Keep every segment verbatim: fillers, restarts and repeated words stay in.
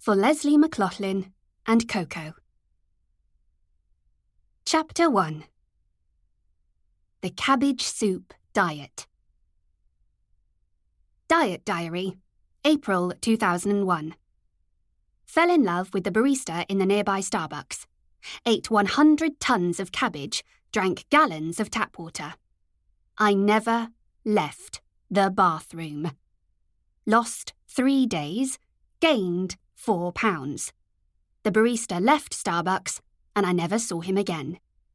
for Leslie McLaughlin and Coco. Chapter one. The Cabbage Soup Diet. Diet Diary, April two thousand one. Fell in love with the barista in the nearby Starbucks. Ate one hundred tons of cabbage, drank gallons of tap water. I never left the bathroom. Lost three days, gained four pounds. The barista left Starbucks, and I never saw him again.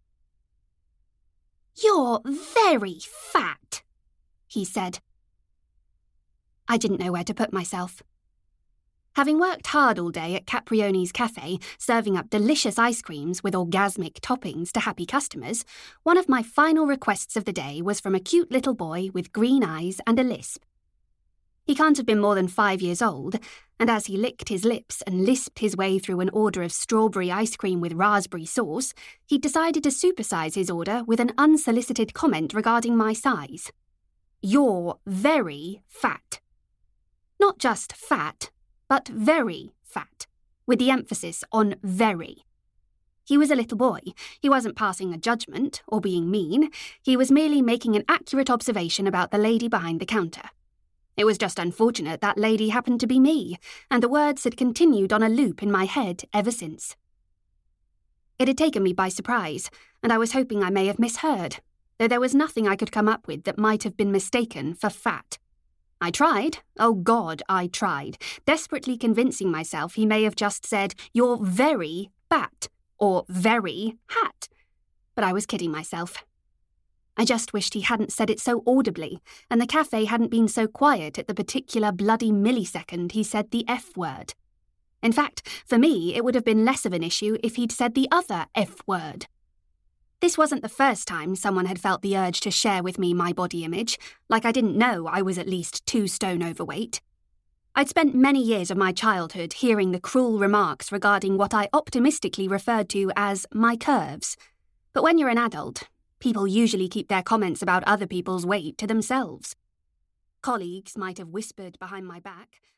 "You're very fat," he said. I didn't know where to put myself. Having worked hard all day at Caprioni's cafe, serving up delicious ice creams with orgasmic toppings to happy customers, one of my final requests of the day was from a cute little boy with green eyes and a lisp. He can't have been more than five years old, and as he licked his lips and lisped his way through an order of strawberry ice cream with raspberry sauce, he decided to supersize his order with an unsolicited comment regarding my size. "You're very fat." Not just fat, but very fat, with the emphasis on very. He was a little boy. He wasn't passing a judgment or being mean. He was merely making an accurate observation about the lady behind the counter. It was just unfortunate that lady happened to be me, and the words had continued on a loop in my head ever since. It had taken me by surprise, and I was hoping I may have misheard, though there was nothing I could come up with that might have been mistaken for fat. I tried, oh God, I tried, desperately convincing myself he may have just said, "You're very fat," or "very hat," but I was kidding myself. I just wished he hadn't said it so audibly, and the cafe hadn't been so quiet at the particular bloody millisecond he said the F word. In fact, for me, it would have been less of an issue if he'd said the other F word. This wasn't the first time someone had felt the urge to share with me my body image, like I didn't know I was at least two stone overweight. I'd spent many years of my childhood hearing the cruel remarks regarding what I optimistically referred to as my curves. But when you're an adult, people usually keep their comments about other people's weight to themselves. Colleagues might have whispered behind my back,